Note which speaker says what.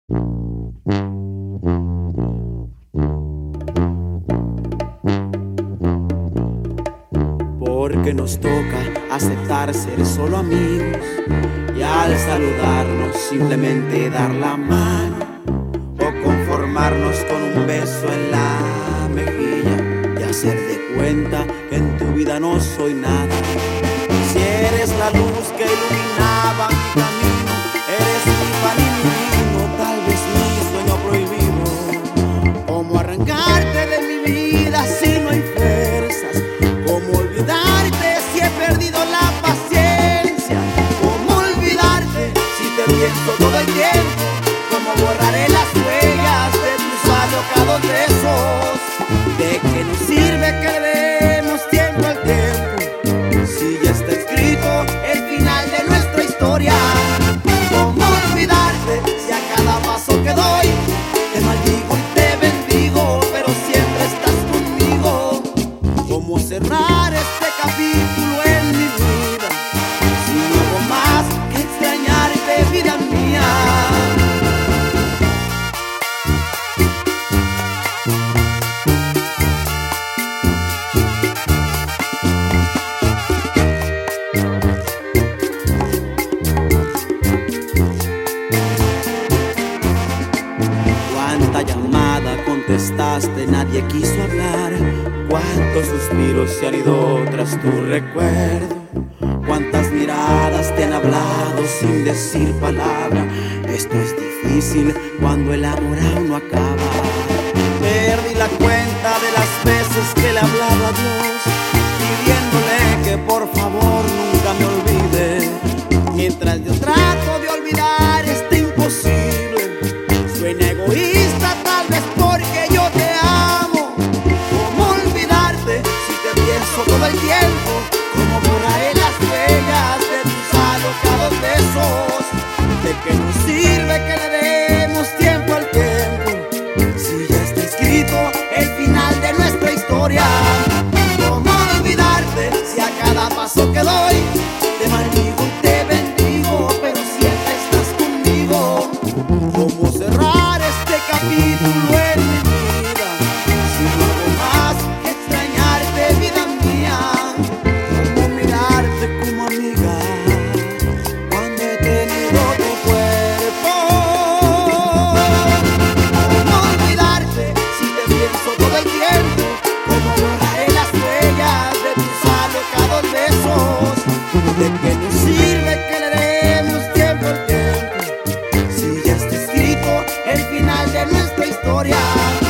Speaker 1: Porque nos toca aceptar ser solo amigos y al saludarnos simplemente dar la mano o conformarnos con un beso en la mejilla y hacer de cuenta que en tu vida no soy nada. Si eres la luz que iluminaba mi camino, eres mi pan y mi vino, tal vez mi sueño prohibido. ¿Cómo arrancarte de mi vida si no hay fuerzas? ¿Cómo olvidarte si he perdido la paciencia? ¿Cómo olvidarte si te pienso todo el tiempo? ¿Cómo borraré las huellas de tus alocados besos? ¿De qué nos sirve que le demos tiempo al tiempo si ya está escrito el final de nuestra historia? ¿Cómo olvidarte si a cada paso que doy te maldigo y te bendigo, pero siempre estás conmigo? ¿Cómo cerrar este capítulo en mi vida si no hago más que extrañarte, vida mía? Cuánta llamada contestaste, nadie quiso hablar. Cuántos suspiros se han ido tras tu recuerdo. Cuántas miradas te han hablado sin decir palabra. Esto es difícil cuando el amor aún no acaba. Perdí la cuenta de las veces que le hablaba a Dios, pidiéndole que por favor nunca me olvide. Mientras yo trato de olvidar este imposible, suena egoísta tal vez porque yo te amo. ¿Cómo olvidarte si te pienso todo el tiempo? ¿Cómo borraré las huellas de tus alocados besos? ¿De qué nos sirve que le demos tiempo al tiempo si ya está escrito el final de nuestra historia? ¿Cómo olvidarte si a cada paso que doy te maldigo y te bendigo, pero siempre estás conmigo? ¿Cómo cerrar este capítulo en mi vida si no hago más que extrañarte, vida mía? ¿Cómo mirarte como amiga cuando he tenido tu cuerpo? ¿Cómo olvidarte si te pienso todo el tiempo? ¿Cómo borraré las huellas de tus alocados besos? ¿De qué nos sirve que le demos tiempo al tiempo si ya está escrito el final de nuestra historia?